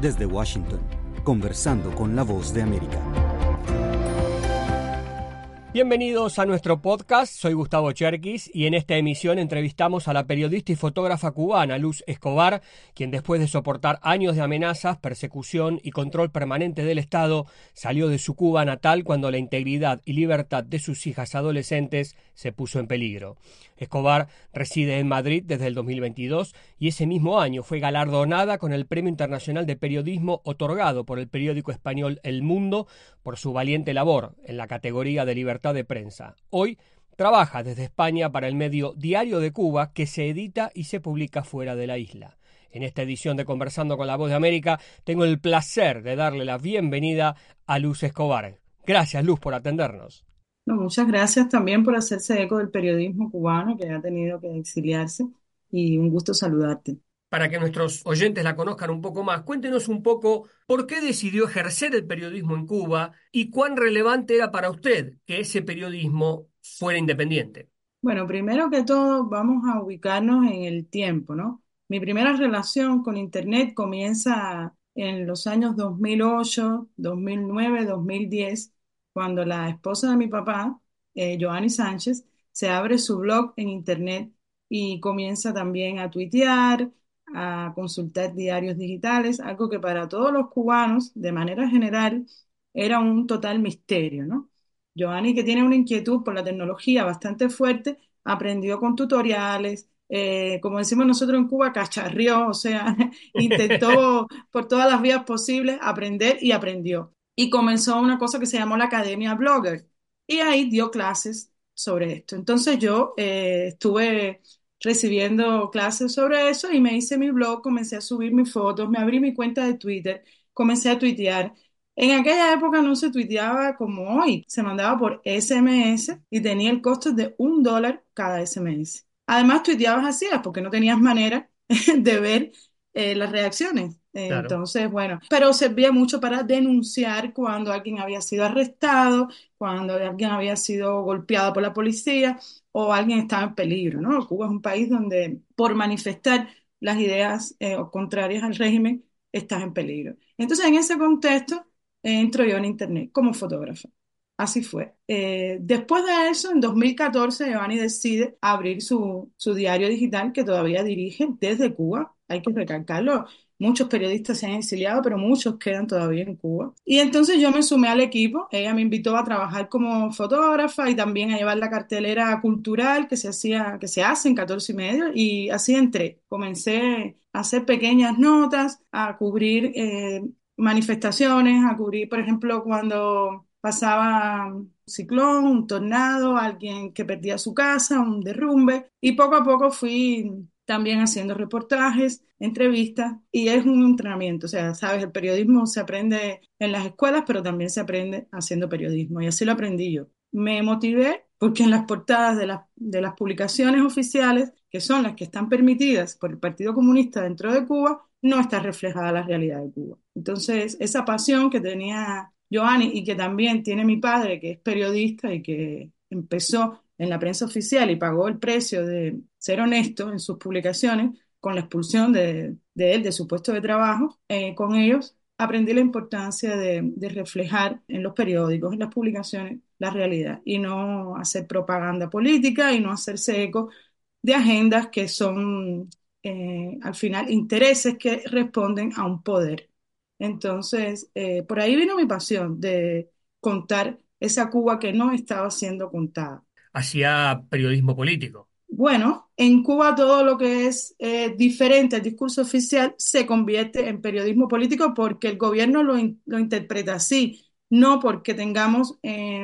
Desde Washington, conversando con la Voz de América. Bienvenidos a nuestro podcast, soy Gustavo Cherkis y en esta emisión entrevistamos a la periodista y fotógrafa cubana Luz Escobar, quien después de soportar años de amenazas, persecución y control permanente del Estado, salió de su Cuba natal cuando la integridad y libertad de sus hijas adolescentes se puso en peligro. Escobar reside en Madrid desde el 2022 y ese mismo año fue galardonada con el Premio Internacional de Periodismo otorgado por el periódico español El Mundo por su valiente labor en la categoría de libertad de prensa. Hoy trabaja desde España para el medio Diario de Cuba, que se edita y se publica fuera de la isla. En esta edición de Conversando con la Voz de América tengo el placer de darle la bienvenida a Luz Escobar. Gracias, Luz, por atendernos. No, muchas gracias también por hacerse eco del periodismo cubano que ha tenido que exiliarse y un gusto saludarte. Para que nuestros oyentes la conozcan un poco más, cuéntenos un poco por qué decidió ejercer el periodismo en Cuba y cuán relevante era para usted que ese periodismo fuera independiente. Bueno, primero que todo vamos a ubicarnos en el tiempo, ¿no? Mi primera relación con Internet comienza en los años 2008, 2009, 2010, cuando la esposa de mi papá, Joanny Sánchez, se abre su blog en Internet y comienza también a tuitear, a consultar diarios digitales, algo que para todos los cubanos, de manera general, era un total misterio, ¿no? Joanny, que tiene una inquietud por la tecnología bastante fuerte, aprendió con tutoriales, como decimos nosotros en Cuba, cacharrió, o sea, intentó por todas las vías posibles aprender y aprendió. Y comenzó una cosa que se llamó la Academia Blogger, y ahí dio clases sobre esto. Entonces yo estuve recibiendo clases sobre eso y me hice mi blog, comencé a subir mis fotos, me abrí mi cuenta de Twitter, comencé a tuitear. En aquella época no se tuiteaba como hoy, se mandaba por SMS y tenía el costo de $1 cada SMS. Además tuiteabas así, porque no tenías manera de ver las reacciones. Claro. Entonces, bueno, pero servía mucho para denunciar cuando alguien había sido arrestado, cuando alguien había sido golpeado por la policía o alguien estaba en peligro, ¿no? Cuba es un país donde por manifestar las ideas contrarias al régimen estás en peligro. Entonces, en ese contexto, entro yo en Internet como fotógrafa. Así fue. Después de eso, en 2014, Giovanni decide abrir su diario digital que todavía dirige desde Cuba. Hay que recalcarlo. Muchos periodistas se han exiliado, pero muchos quedan todavía en Cuba. Y entonces yo me sumé al equipo. Ella me invitó a trabajar como fotógrafa y también a llevar la cartelera cultural que se hace en 14 y medio. Y así entré. Comencé a hacer pequeñas notas, a cubrir manifestaciones, a cubrir, por ejemplo, cuando pasaba un ciclón, un tornado, alguien que perdía su casa, un derrumbe, y poco a poco fui también haciendo reportajes, entrevistas, y es un entrenamiento, o sea, sabes, el periodismo se aprende en las escuelas, pero también se aprende haciendo periodismo, y así lo aprendí yo. Me motivé porque en las portadas de las publicaciones oficiales, que son las que están permitidas por el Partido Comunista dentro de Cuba, no está reflejada la realidad de Cuba. Entonces, esa pasión que tenía Joanny y que también tiene mi padre, que es periodista y que empezó en la prensa oficial y pagó el precio de ser honesto en sus publicaciones, con la expulsión de él de su puesto de trabajo, con ellos aprendí la importancia de reflejar en los periódicos, en las publicaciones, la realidad y no hacer propaganda política y no hacerse eco de agendas que son al final intereses que responden a un poder. Entonces, por ahí vino mi pasión de contar esa Cuba que no estaba siendo contada. Hacía periodismo político. Bueno, en Cuba todo lo que es diferente al discurso oficial se convierte en periodismo político porque el gobierno lo interpreta así, no porque tengamos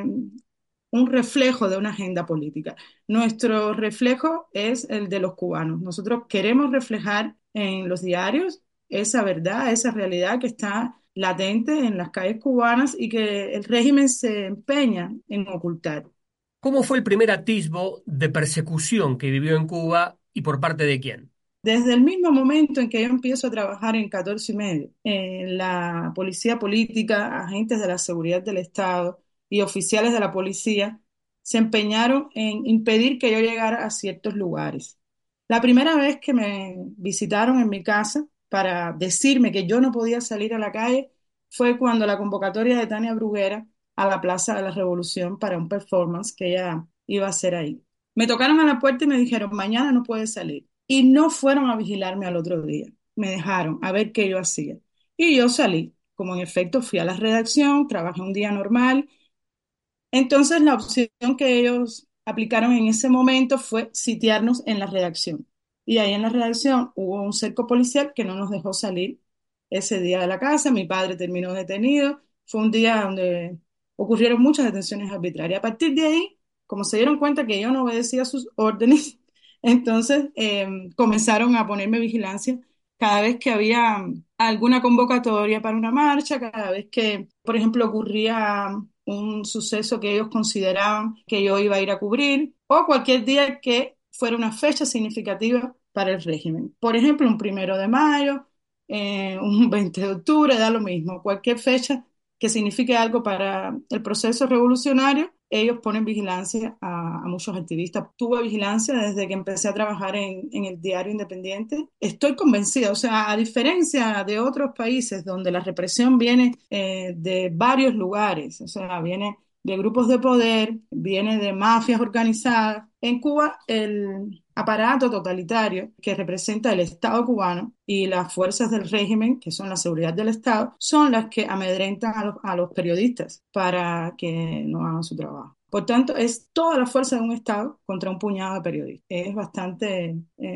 un reflejo de una agenda política. Nuestro reflejo es el de los cubanos. Nosotros queremos reflejar en los diarios esa verdad, esa realidad que está latente en las calles cubanas y que el régimen se empeña en ocultar. ¿Cómo fue el primer atisbo de persecución que vivió en Cuba y por parte de quién? Desde el mismo momento en que yo empiezo a trabajar en 14 y medio, la policía política, agentes de la seguridad del Estado y oficiales de la policía se empeñaron en impedir que yo llegara a ciertos lugares. La primera vez que me visitaron en mi casa, para decirme que yo no podía salir a la calle fue cuando la convocatoria de Tania Bruguera a la Plaza de la Revolución para un performance que ella iba a hacer ahí. Me tocaron a la puerta y me dijeron, mañana no puedes salir. Y no fueron a vigilarme al otro día. Me dejaron a ver qué yo hacía. Y yo salí. Como en efecto fui a la redacción, trabajé un día normal. Entonces la opción que ellos aplicaron en ese momento fue sitiarnos en la redacción. Y ahí en la redacción hubo un cerco policial que no nos dejó salir ese día de la casa. Mi padre terminó detenido. Fue un día donde ocurrieron muchas detenciones arbitrarias. A partir de ahí, como se dieron cuenta que yo no obedecía sus órdenes, entonces comenzaron a ponerme vigilancia cada vez que había alguna convocatoria para una marcha, cada vez que, por ejemplo, ocurría un suceso que ellos consideraban que yo iba a ir a cubrir, o cualquier día que fuera una fecha significativa para el régimen. Por ejemplo, un 1 de mayo, un 20 de octubre, da lo mismo. Cualquier fecha que signifique algo para el proceso revolucionario, ellos ponen vigilancia a muchos activistas. Tuve vigilancia desde que empecé a trabajar en el diario Independiente. Estoy convencida, o sea, a diferencia de otros países donde la represión viene de varios lugares, o sea, viene de grupos de poder, viene de mafias organizadas. En Cuba, el aparato totalitario que representa el Estado cubano y las fuerzas del régimen, que son la seguridad del Estado, son las que amedrentan a los periodistas para que no hagan su trabajo. Por tanto, es toda la fuerza de un Estado contra un puñado de periodistas. Es bastante,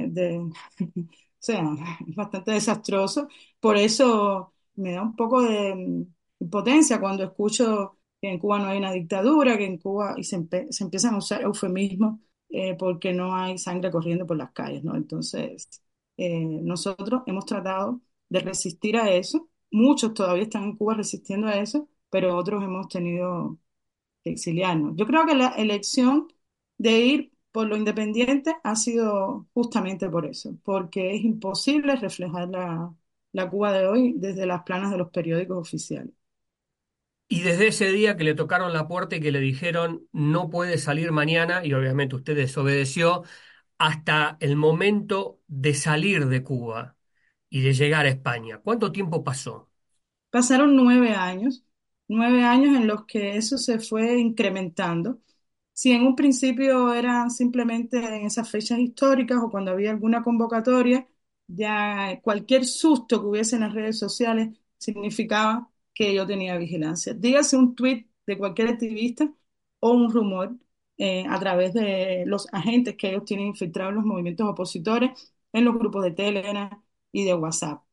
o sea, es bastante desastroso. Por eso me da un poco de impotencia cuando escucho que en Cuba no hay una dictadura, que en Cuba y se empiezan a usar eufemismos porque no hay sangre corriendo por las calles, ¿no? Entonces, nosotros hemos tratado de resistir a eso. Muchos todavía están en Cuba resistiendo a eso, pero otros hemos tenido que exiliarnos. Yo creo que la elección de ir por lo independiente ha sido justamente por eso, porque es imposible reflejar la Cuba de hoy desde las planas de los periódicos oficiales. Y desde ese día que le tocaron la puerta y que le dijeron no puede salir mañana, y obviamente usted desobedeció, hasta el momento de salir de Cuba y de llegar a España, ¿cuánto tiempo pasó? Pasaron 9 años, 9 años en los que eso se fue incrementando. Si en un principio eran simplemente en esas fechas históricas o cuando había alguna convocatoria, ya cualquier susto que hubiese en las redes sociales significaba que yo tenía vigilancia. Dígase un tweet de cualquier activista o un rumor a través de los agentes que ellos tienen infiltrados en los movimientos opositores, en los grupos de Telegram y de WhatsApp.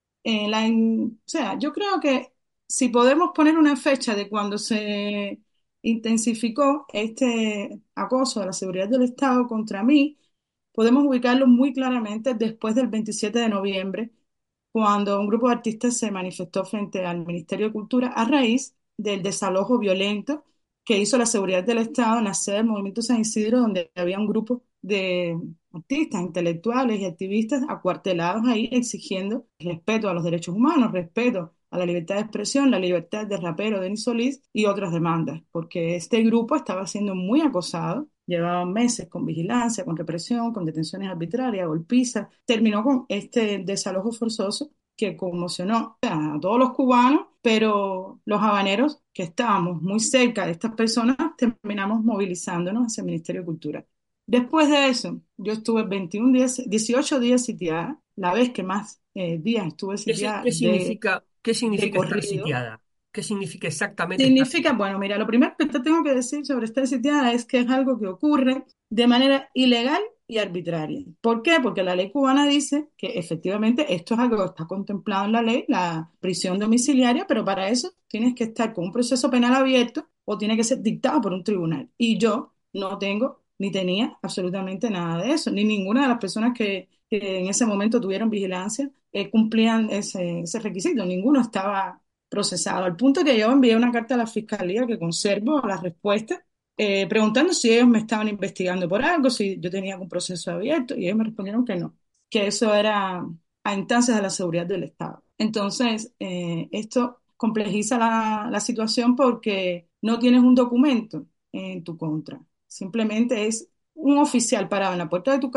O sea, yo creo que si podemos poner una fecha de cuando se intensificó este acoso a la seguridad del Estado contra mí, podemos ubicarlo muy claramente después del 27 de noviembre, cuando un grupo de artistas se manifestó frente al Ministerio de Cultura a raíz del desalojo violento que hizo la seguridad del Estado en la sede del Movimiento San Isidro, donde había un grupo de artistas, intelectuales y activistas acuartelados ahí exigiendo respeto a los derechos humanos, respeto a la libertad de expresión, la libertad del rapero Denis Solís y otras demandas, porque este grupo estaba siendo muy acosado, llevaban meses con vigilancia, con represión, con detenciones arbitrarias, golpizas, terminó con este desalojo forzoso que conmocionó a todos los cubanos, pero los habaneros que estábamos muy cerca de estas personas terminamos movilizándonos hacia el Ministerio de Cultura. Después de eso, yo estuve 21 días, 18 días sitiada, la vez que más días estuve sitiada ¿Qué de significa estar corrido. sitiada? ¿Qué significa exactamente estar Significa, sitiada? bueno, mira, lo primero que te tengo que decir sobre estar sitiada es que es algo que ocurre de manera ilegal y arbitraria. ¿Por qué? Porque la ley cubana dice que efectivamente esto es algo que está contemplado en la ley, la prisión domiciliaria, pero para eso tienes que estar con un proceso penal abierto o tiene que ser dictado por un tribunal. Y yo no tengo ni tenía absolutamente nada de eso, ni ninguna de las personas que en ese momento tuvieron vigilancia cumplían ese requisito, ninguno estaba procesado. Al punto que yo envié una carta a la fiscalía que conservo la respuesta, preguntando si ellos me estaban investigando por algo, si yo tenía algún proceso abierto, y ellos me respondieron que no, que eso era a instancias de la seguridad del Estado. Entonces, esto complejiza la situación porque no tienes un documento en tu contra. Simplemente es un oficial parado en la puerta de tu casa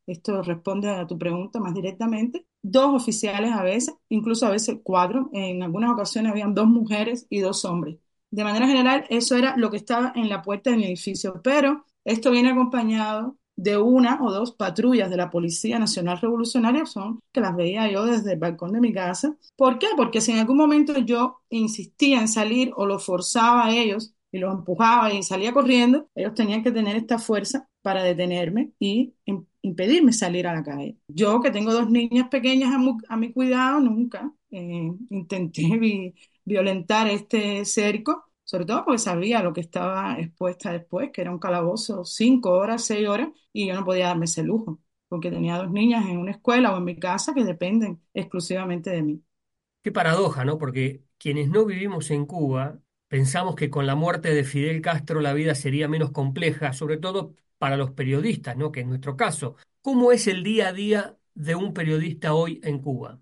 esto responde a tu pregunta más directamente, dos oficiales a veces, incluso a veces cuatro, en algunas ocasiones habían dos mujeres y dos hombres. De manera general, eso era lo que estaba en la puerta de mi edificio, pero esto viene acompañado de una o dos patrullas de la Policía Nacional Revolucionaria, son que las veía yo desde el balcón de mi casa. ¿Por qué? Porque si en algún momento yo insistía en salir o los forzaba a ellos y los empujaba y salía corriendo, ellos tenían que tener esta fuerza para detenerme y impedirme salir a la calle. Yo, que tengo dos niñas pequeñas a mi cuidado, nunca intenté violentar este cerco, sobre todo porque sabía lo que estaba expuesta después, que era un calabozo 5 horas, 6 horas, y yo no podía darme ese lujo, porque tenía dos niñas en una escuela o en mi casa que dependen exclusivamente de mí. Qué paradoja, ¿no? Porque quienes no vivimos en Cuba pensamos que con la muerte de Fidel Castro la vida sería menos compleja, sobre todo para los periodistas, ¿no? Que es nuestro caso. ¿Cómo es el día a día de un periodista hoy en Cuba?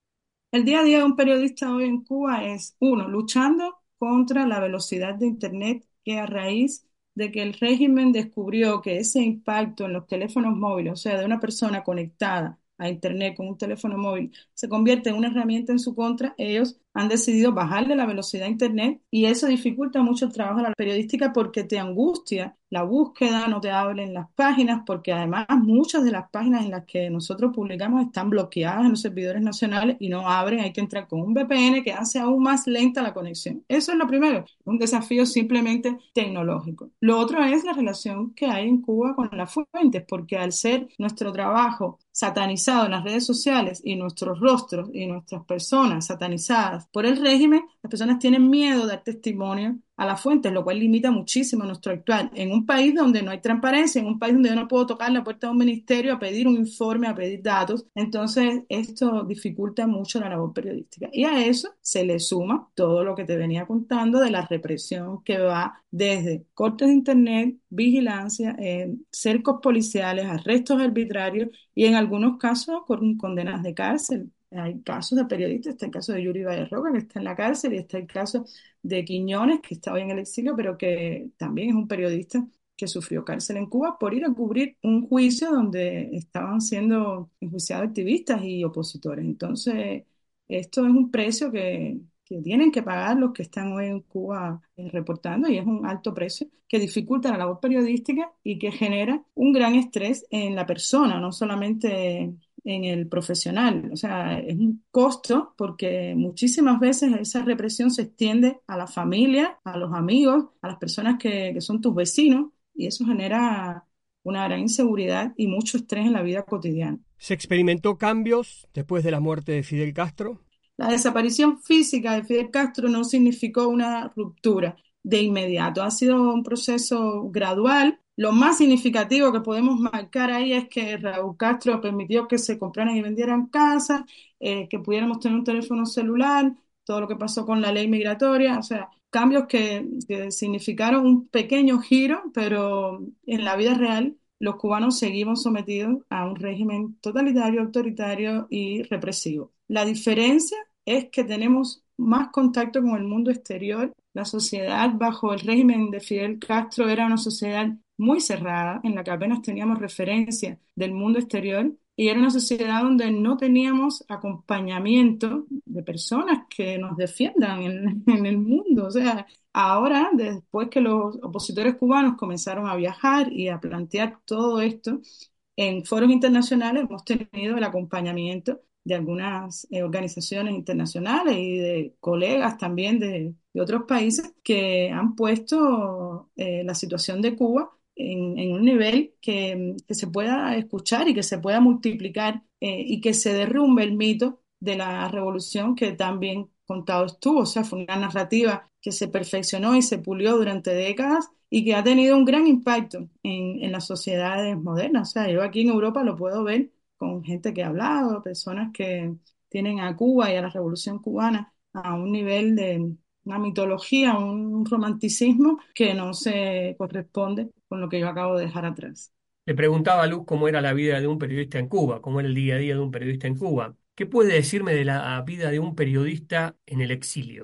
El día a día de un periodista hoy en Cuba es, uno, luchando contra la velocidad de Internet, que a raíz de que el régimen descubrió que ese impacto en los teléfonos móviles, o sea, de una persona conectada a Internet con un teléfono móvil, se convierte en una herramienta en su contra, ellos han decidido bajarle la velocidad a Internet y eso dificulta mucho el trabajo de la periodística porque te angustia la búsqueda, no te abren las páginas, porque además muchas de las páginas en las que nosotros publicamos están bloqueadas en los servidores nacionales y no abren, hay que entrar con un VPN que hace aún más lenta la conexión. Eso es lo primero, un desafío simplemente tecnológico. Lo otro es la relación que hay en Cuba con las fuentes, porque al ser nuestro trabajo satanizado en las redes sociales y nuestros rostros y nuestras personas satanizadas por el régimen, las personas tienen miedo de dar testimonio a las fuentes, lo cual limita muchísimo nuestro actuar. En un país donde no hay transparencia, en un país donde yo no puedo tocar la puerta de un ministerio a pedir un informe, a pedir datos, entonces esto dificulta mucho la labor periodística. Y a eso se le suma todo lo que te venía contando de la represión que va desde cortes de internet, vigilancia, cercos policiales, arrestos arbitrarios y en algunos casos con condenas de cárcel. Hay casos de periodistas, está el caso de Yuri Roca, que está en la cárcel, y está el caso de Quiñones, que está hoy en el exilio, pero que también es un periodista que sufrió cárcel en Cuba por ir a cubrir un juicio donde estaban siendo enjuiciados activistas y opositores. Entonces, esto es un precio que tienen que pagar los que están hoy en Cuba reportando, y es un alto precio que dificulta la labor periodística y que genera un gran estrés en la persona, no solamente en el profesional. O sea, es un costo porque muchísimas veces esa represión se extiende a la familia, a los amigos, a las personas que son tus vecinos, y eso genera una gran inseguridad y mucho estrés en la vida cotidiana. ¿Se experimentó cambios después de la muerte de Fidel Castro? La desaparición física de Fidel Castro no significó una ruptura de inmediato, ha sido un proceso gradual. Lo más significativo que podemos marcar ahí es que Raúl Castro permitió que se compraran y vendieran casas, que pudiéramos tener un teléfono celular, todo lo que pasó con la ley migratoria, o sea, cambios que significaron un pequeño giro, pero en la vida real los cubanos seguimos sometidos a un régimen totalitario, autoritario y represivo. La diferencia es que tenemos más contacto con el mundo exterior. La sociedad bajo el régimen de Fidel Castro era una sociedad muy cerrada, en la que apenas teníamos referencia del mundo exterior, y era una sociedad donde no teníamos acompañamiento de personas que nos defiendan en el mundo. O sea, ahora, después que los opositores cubanos comenzaron a viajar y a plantear todo esto en foros internacionales, hemos tenido el acompañamiento de algunas organizaciones internacionales y de colegas también de otros países que han puesto la situación de Cuba en un nivel que se pueda escuchar y que se pueda multiplicar, y que se derrumbe el mito de la revolución que tan bien contado estuvo. O sea, fue una narrativa que se perfeccionó y se pulió durante décadas y que ha tenido un gran impacto en las sociedades modernas. O sea, yo aquí en Europa lo puedo ver con gente que ha hablado, personas que tienen a Cuba y a la Revolución Cubana a un nivel de una mitología, un romanticismo que no se corresponde con lo que yo acabo de dejar atrás. Le preguntaba a Luz cómo era la vida de un periodista en Cuba, cómo era el día a día de un periodista en Cuba. ¿Qué puede decirme de la vida de un periodista en el exilio?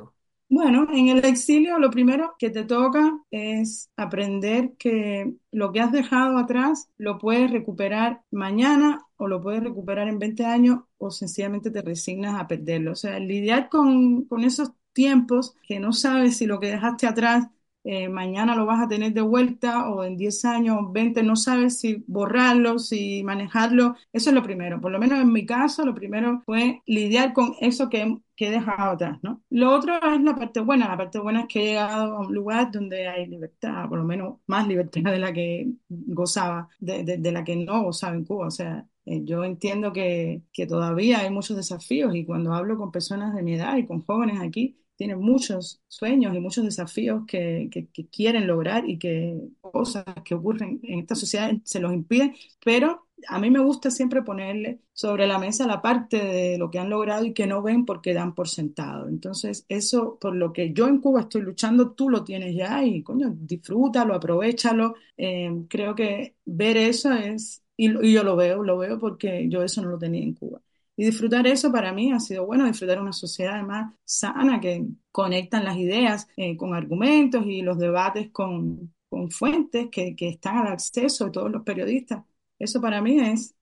Bueno, en el exilio lo primero que te toca es aprender que lo que has dejado atrás lo puedes recuperar mañana o lo puedes recuperar en 20 años o sencillamente te resignas a perderlo. O sea, lidiar con esos tiempos que no sabes si lo que dejaste atrás mañana lo vas a tener de vuelta o en 10 años, 20, no sabes si borrarlo, si manejarlo. Eso es lo primero. Por lo menos en mi caso, lo primero fue lidiar con eso que he dejado atrás, ¿no? Lo otro es la parte buena. La parte buena es que he llegado a un lugar donde hay libertad, por lo menos más libertad de la que gozaba, de la que no gozaba en Cuba. O sea, yo entiendo que todavía hay muchos desafíos y cuando hablo con personas de mi edad y con jóvenes aquí, tienen muchos sueños y muchos desafíos que quieren lograr y que cosas que ocurren en esta sociedad se los impiden, pero a mí me gusta siempre ponerle sobre la mesa la parte de lo que han logrado y que no ven porque dan por sentado. Entonces, eso por lo que yo en Cuba estoy luchando, tú lo tienes ya y, coño, disfrútalo, aprovéchalo. Creo que ver eso es, y yo lo veo porque yo eso no lo tenía en Cuba. Y disfrutar eso para mí ha sido bueno, disfrutar una sociedad además sana que conectan las ideas con argumentos y los debates con fuentes que están al acceso de todos los periodistas. Eso para mí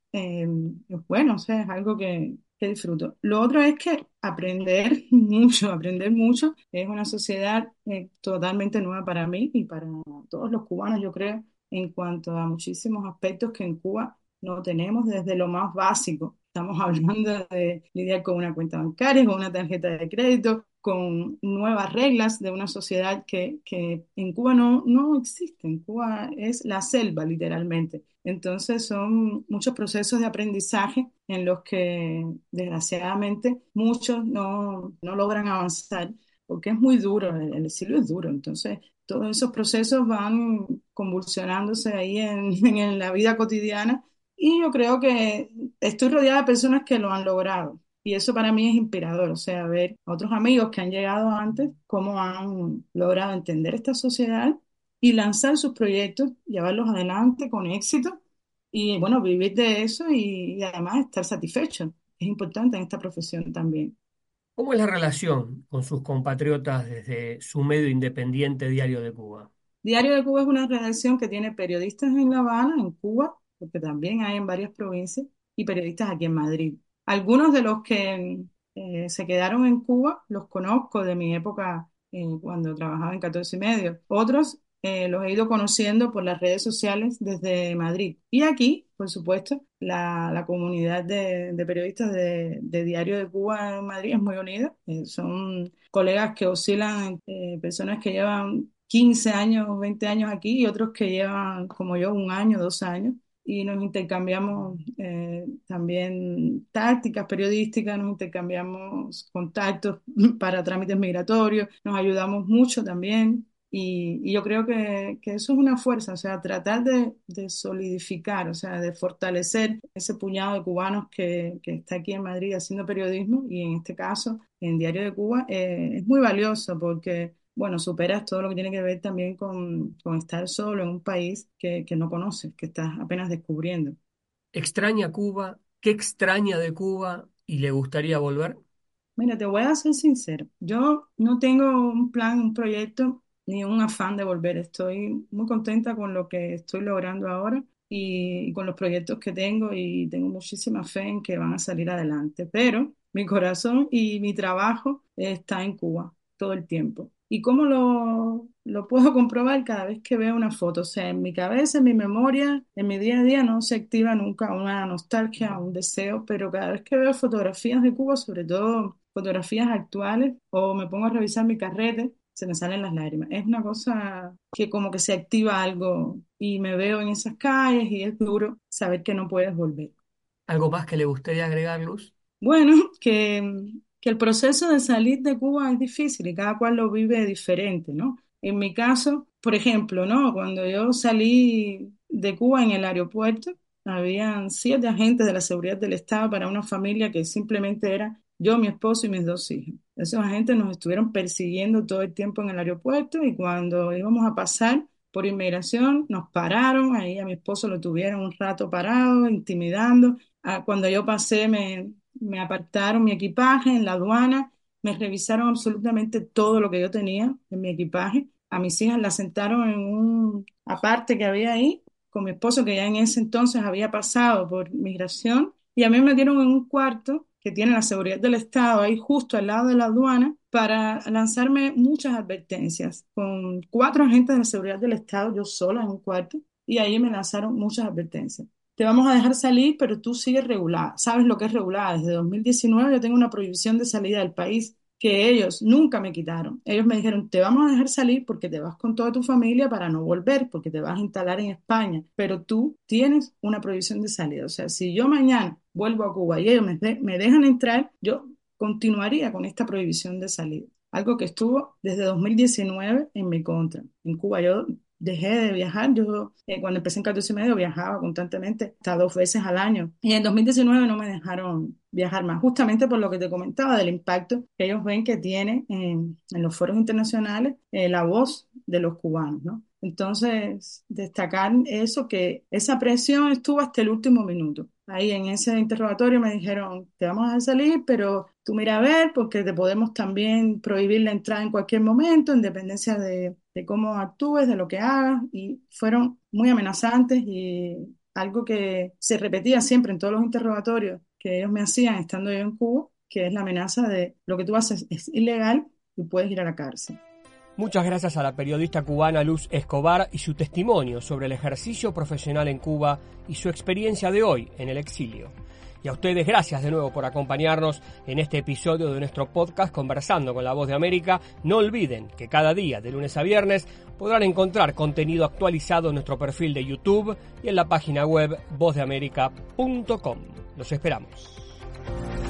es bueno, o sea, es algo que disfruto. Lo otro es que aprender mucho. Es una sociedad totalmente nueva para mí y para todos los cubanos, yo creo, en cuanto a muchísimos aspectos que en Cuba no tenemos, desde lo más básico. Estamos hablando de lidiar con una cuenta bancaria, con una tarjeta de crédito, con nuevas reglas de una sociedad que en Cuba no existe. En Cuba es la selva, literalmente. Entonces son muchos procesos de aprendizaje en los que desgraciadamente muchos no logran avanzar porque es muy duro, el exilio es duro. Entonces todos esos procesos van convulsionándose ahí en la vida cotidiana y yo creo que estoy rodeada de personas que lo han logrado. Y eso para mí es inspirador, o sea, ver a otros amigos que han llegado antes, cómo han logrado entender esta sociedad y lanzar sus proyectos, llevarlos adelante con éxito y, bueno, vivir de eso y además estar satisfecho. Es importante en esta profesión también. ¿Cómo es la relación con sus compatriotas desde su medio independiente Diario de Cuba? Diario de Cuba es una redacción que tiene periodistas en La Habana, en Cuba, porque también hay en varias provincias, y periodistas aquí en Madrid. Algunos de los que se quedaron en Cuba los conozco de mi época cuando trabajaba en 14 y medio. Otros los he ido conociendo por las redes sociales desde Madrid. Y aquí, por supuesto, la comunidad de periodistas de Diario de Cuba en Madrid es muy unida. Son colegas que oscilan, personas que llevan 15 años, 20 años aquí y otros que llevan, como yo, un año, 2 años. Y nos intercambiamos también tácticas periodísticas, nos intercambiamos contactos para trámites migratorios, nos ayudamos mucho también. Y yo creo que eso es una fuerza, o sea, tratar de solidificar, o sea, de fortalecer ese puñado de cubanos que está aquí en Madrid haciendo periodismo y en este caso en Diario de Cuba es muy valioso porque bueno, superas todo lo que tiene que ver también con estar solo en un país que no conoces, que estás apenas descubriendo. ¿Extraña Cuba? ¿Qué extraña de Cuba y le gustaría volver? Mira, te voy a ser sincero. Yo no tengo un plan, un proyecto, ni un afán de volver. Estoy muy contenta con lo que estoy logrando ahora y con los proyectos que tengo y tengo muchísima fe en que van a salir adelante. Pero mi corazón y mi trabajo está en Cuba todo el tiempo. ¿Y cómo lo puedo comprobar cada vez que veo una foto? O sea, en mi cabeza, en mi memoria, en mi día a día no se activa nunca una nostalgia, un deseo, pero cada vez que veo fotografías de Cuba, sobre todo fotografías actuales, o me pongo a revisar mi carrete, se me salen las lágrimas. Es una cosa que como que se activa algo y me veo en esas calles y es duro saber que no puedes volver. ¿Algo más que le gustaría agregar, Luz? Bueno, que el proceso de salir de Cuba es difícil y cada cual lo vive diferente, ¿no? En mi caso, por ejemplo, ¿no? Cuando yo salí de Cuba en el aeropuerto, habían 7 agentes de la seguridad del Estado para una familia que simplemente era yo, mi esposo y mis 2 hijos. Esos agentes nos estuvieron persiguiendo todo el tiempo en el aeropuerto y cuando íbamos a pasar por inmigración, nos pararon, ahí a mi esposo lo tuvieron un rato parado, intimidando. Cuando yo pasé, me apartaron mi equipaje en la aduana, me revisaron absolutamente todo lo que yo tenía en mi equipaje. A mis hijas las sentaron en un aparte que había ahí, con mi esposo, que ya en ese entonces había pasado por migración, y a mí me metieron en un cuarto que tiene la seguridad del Estado, ahí justo al lado de la aduana, para lanzarme muchas advertencias, con 4 agentes de la seguridad del Estado, yo sola en un cuarto, y ahí me lanzaron muchas advertencias. Te vamos a dejar salir, pero tú sigues regulada. ¿Sabes lo que es regulada? Desde 2019 yo tengo una prohibición de salida del país que ellos nunca me quitaron. Ellos me dijeron, te vamos a dejar salir porque te vas con toda tu familia para no volver, porque te vas a instalar en España, pero tú tienes una prohibición de salida. O sea, si yo mañana vuelvo a Cuba y ellos me dejan entrar, yo continuaría con esta prohibición de salida. Algo que estuvo desde 2019 en mi contra. En Cuba yo dejé de viajar. Yo cuando empecé en 14 y medio viajaba constantemente, hasta 2 veces al año. Y en 2019 no me dejaron viajar más, justamente por lo que te comentaba del impacto que ellos ven que tiene en los foros internacionales la voz de los cubanos, ¿no? Entonces, destacar eso, que esa presión estuvo hasta el último minuto. Ahí en ese interrogatorio me dijeron, te vamos a dejar salir, pero tú mira a ver, porque te podemos también prohibir la entrada en cualquier momento, en dependencia de cómo actúes, de lo que hagas, y fueron muy amenazantes y algo que se repetía siempre en todos los interrogatorios que ellos me hacían estando yo en Cuba, que es la amenaza de lo que tú haces es ilegal y puedes ir a la cárcel. Muchas gracias a la periodista cubana Luz Escobar y su testimonio sobre el ejercicio profesional en Cuba y su experiencia de hoy en el exilio. Y a ustedes, gracias de nuevo por acompañarnos en este episodio de nuestro podcast Conversando con la Voz de América. No olviden que cada día, de lunes a viernes, podrán encontrar contenido actualizado en nuestro perfil de YouTube y en la página web vozdeamerica.com. Los esperamos.